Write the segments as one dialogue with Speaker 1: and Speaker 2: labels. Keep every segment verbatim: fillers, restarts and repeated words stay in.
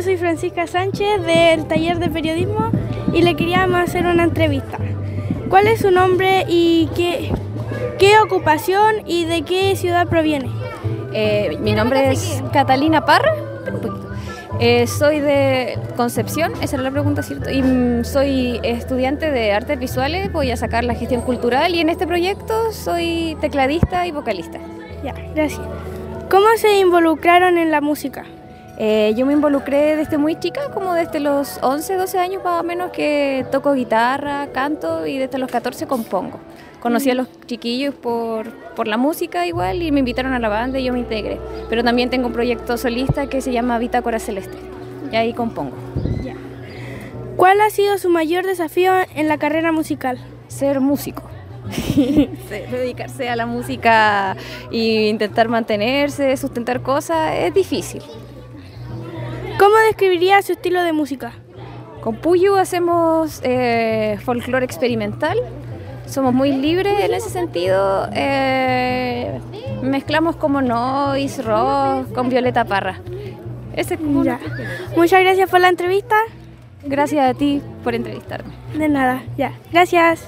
Speaker 1: soy Francisca Sánchez del taller de periodismo y le queríamos hacer una entrevista. ¿Cuál es su nombre y qué, qué ocupación y de qué ciudad proviene?
Speaker 2: Eh, mi nombre es Catalina Parra, un poquito. Eh, soy de Concepción, esa era la pregunta, ¿cierto? Y mm, soy estudiante de artes visuales, voy a sacar la gestión cultural y en este proyecto soy tecladista y vocalista.
Speaker 1: Ya, gracias. ¿Cómo se involucraron en la música?
Speaker 2: Eh, yo me involucré desde muy chica, como desde los once, doce años más o menos, que toco guitarra, canto y desde los catorce compongo. Conocí a los chiquillos por, por la música igual y me invitaron a la banda y yo me integré. Pero también tengo un proyecto solista que se llama Bitácora Celeste y ahí compongo.
Speaker 1: Ya. ¿Cuál ha sido su mayor desafío en la carrera musical?
Speaker 2: Ser músico. Dedicarse a la música e intentar mantenerse, sustentar cosas, es difícil.
Speaker 1: ¿Cómo describiría su estilo de música?
Speaker 2: Con Puyu hacemos eh, folclore experimental, somos muy libres en ese sentido, eh, mezclamos como noise, rock con Violeta Parra. Ese es como
Speaker 1: ya. Muchas gracias por la entrevista.
Speaker 2: Gracias a ti por entrevistarme.
Speaker 1: De nada, ya. Gracias.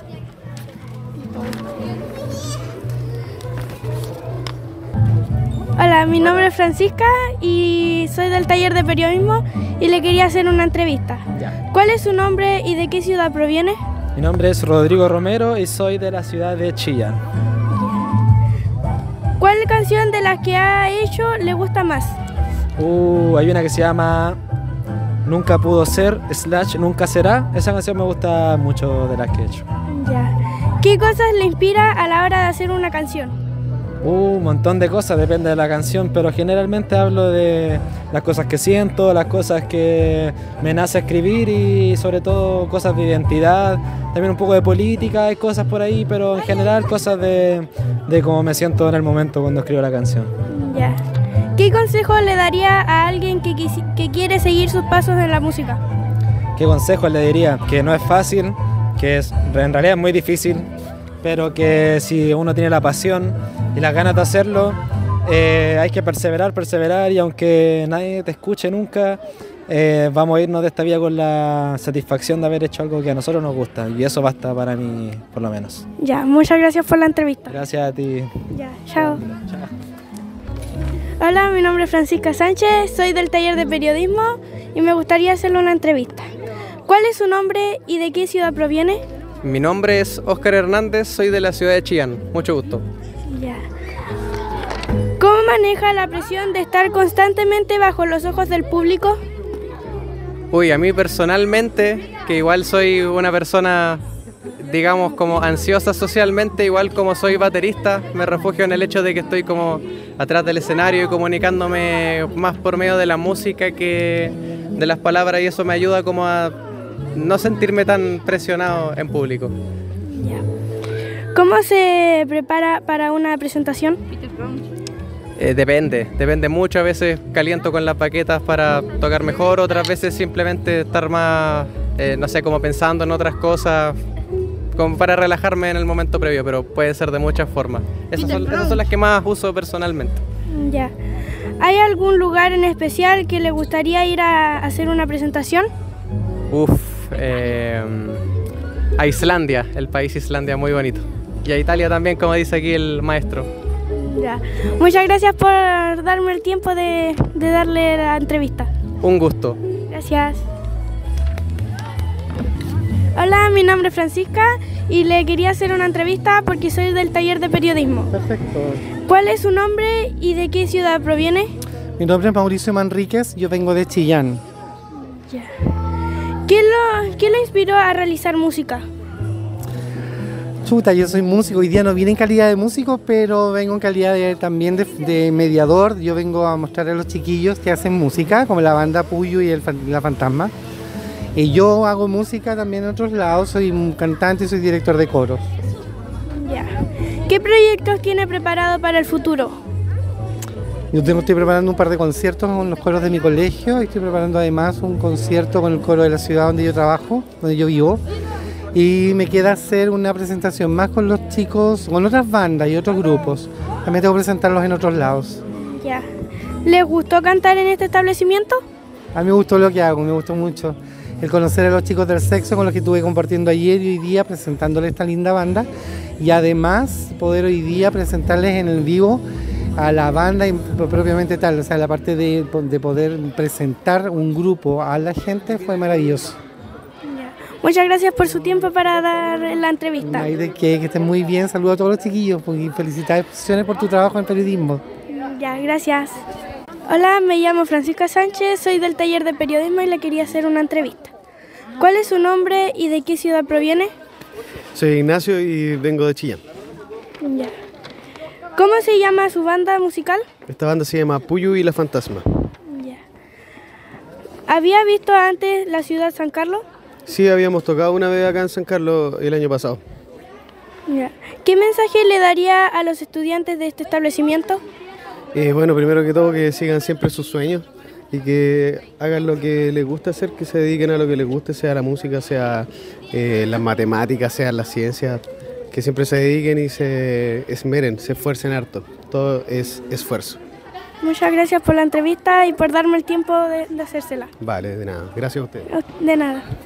Speaker 1: Hola, mi nombre es Francisca y soy del taller de periodismo y le quería hacer una entrevista.
Speaker 3: Ya.
Speaker 1: ¿Cuál es su nombre y de qué ciudad proviene?
Speaker 3: Mi nombre es Rodrigo Romero y soy de la ciudad de Chillán.
Speaker 1: ¿Cuál canción de las que ha hecho le gusta más?
Speaker 3: Uh, hay una que se llama Nunca pudo ser, slash nunca será. Esa canción me gusta mucho de las que he hecho.
Speaker 1: Ya. ¿Qué cosas le inspira a la hora de hacer una canción?
Speaker 3: Uh, un montón de cosas, depende de la canción, pero generalmente hablo de las cosas que siento, las cosas que me nace escribir y sobre todo cosas de identidad, también un poco de política, hay cosas por ahí, pero en general cosas de, de cómo me siento en el momento cuando escribo la canción.
Speaker 1: Ya. ¿Qué consejo le daría a alguien que, que quiere seguir sus pasos en la música?
Speaker 3: ¿Qué consejo le diría? Que no es fácil, que es, en realidad es muy difícil, pero que si uno tiene la pasión y las ganas de hacerlo, eh, hay que perseverar, perseverar y aunque nadie te escuche nunca, eh, vamos a irnos de esta vida con la satisfacción de haber hecho algo que a nosotros nos gusta y eso basta para mí, por lo menos.
Speaker 1: Ya, muchas gracias por la entrevista.
Speaker 3: Gracias a ti.
Speaker 1: Ya, chao.
Speaker 3: Chao.
Speaker 1: Hola, mi nombre es Francisca Sánchez, soy del taller de periodismo y me gustaría hacerle una entrevista. ¿Cuál es su nombre y de qué ciudad proviene?
Speaker 4: Mi nombre es Óscar Hernández, soy de la ciudad de Chillán. Mucho gusto.
Speaker 1: Ya. ¿Cómo maneja la presión de estar constantemente bajo los ojos del público?
Speaker 4: Uy, a mí personalmente, que igual soy una persona, digamos, como ansiosa socialmente, igual como soy baterista, me refugio en el hecho de que estoy como atrás del escenario y comunicándome más por medio de la música que de las palabras y eso me ayuda como a no sentirme tan presionado en público.
Speaker 1: Ya. ¿Cómo se prepara para una presentación?
Speaker 4: Eh, depende, depende mucho. A veces caliento con las baquetas para tocar mejor, otras veces simplemente estar más, eh, no sé, como pensando en otras cosas, como para relajarme en el momento previo, pero puede ser de muchas formas. Esas son, esas son las que más uso personalmente.
Speaker 1: Ya. ¿Hay algún lugar en especial que le gustaría ir a hacer una presentación?
Speaker 4: Uf, eh, a Islandia, el país Islandia, muy bonito. Y a Italia también, como dice aquí el maestro.
Speaker 1: Ya. Muchas gracias por darme el tiempo de, de darle la entrevista.
Speaker 4: Un gusto.
Speaker 1: Gracias. Hola, mi nombre es Francisca y le quería hacer una entrevista porque soy del taller de periodismo.
Speaker 5: Perfecto.
Speaker 1: ¿Cuál es su nombre y de qué ciudad proviene?
Speaker 5: Mi nombre es Mauricio Manríquez, yo vengo de Chillán.
Speaker 1: Ya. ¿Qué lo, qué lo inspiró a realizar música?
Speaker 5: Chuta, yo soy músico, hoy día no vine en calidad de músico, pero vengo en calidad de, también de, de mediador. Yo vengo a mostrar a los chiquillos que hacen música, como la banda Puyo y el, la Fantasma. Y yo hago música también en otros lados, soy un cantante y soy director de coros.
Speaker 1: Ya. ¿Qué proyectos tiene preparado para el futuro?
Speaker 5: Yo tengo, estoy preparando un par de conciertos con los coros de mi colegio, y estoy preparando además un concierto con el coro de la ciudad donde yo trabajo, donde yo vivo. Y me queda hacer una presentación más con los chicos, con otras bandas y otros grupos. También tengo que presentarlos en otros lados.
Speaker 1: Ya. ¿Les gustó cantar en este establecimiento?
Speaker 5: A mí me gustó lo que hago, me gustó mucho el conocer a los chicos del sexo con los que estuve compartiendo ayer y hoy día presentándoles esta linda banda y además poder hoy día presentarles en el vivo a la banda propiamente tal, o sea, la parte de, de poder presentar un grupo a la gente fue maravilloso.
Speaker 1: Ya. Muchas gracias por su tiempo para dar la entrevista.
Speaker 5: No hay de qué, que estén muy bien, saludos a todos los chiquillos y felicitaciones por tu trabajo en periodismo.
Speaker 1: Ya, gracias. Hola, me llamo Francisca Sánchez, soy del taller de periodismo y le quería hacer una entrevista. ¿Cuál es su nombre y de qué ciudad proviene?
Speaker 6: Soy Ignacio y vengo de Chillán.
Speaker 1: Ya. ¿Cómo se llama su banda musical?
Speaker 6: Esta banda se llama Puyu y la Fantasma.
Speaker 1: Ya. ¿Había visto antes la ciudad San Carlos?
Speaker 6: Sí, habíamos tocado una vez acá en San Carlos el año pasado.
Speaker 1: Ya. ¿Qué mensaje le daría a los estudiantes de este establecimiento?
Speaker 6: Eh, bueno, primero que todo que sigan siempre sus sueños y que hagan lo que les gusta hacer, que se dediquen a lo que les guste, sea la música, sea eh, las matemáticas, sea las ciencias, que siempre se dediquen y se esmeren, se esfuercen harto. Todo es esfuerzo.
Speaker 1: Muchas gracias por la entrevista y por darme el tiempo de, de hacérsela.
Speaker 6: Vale, de nada. Gracias a ustedes.
Speaker 1: De nada.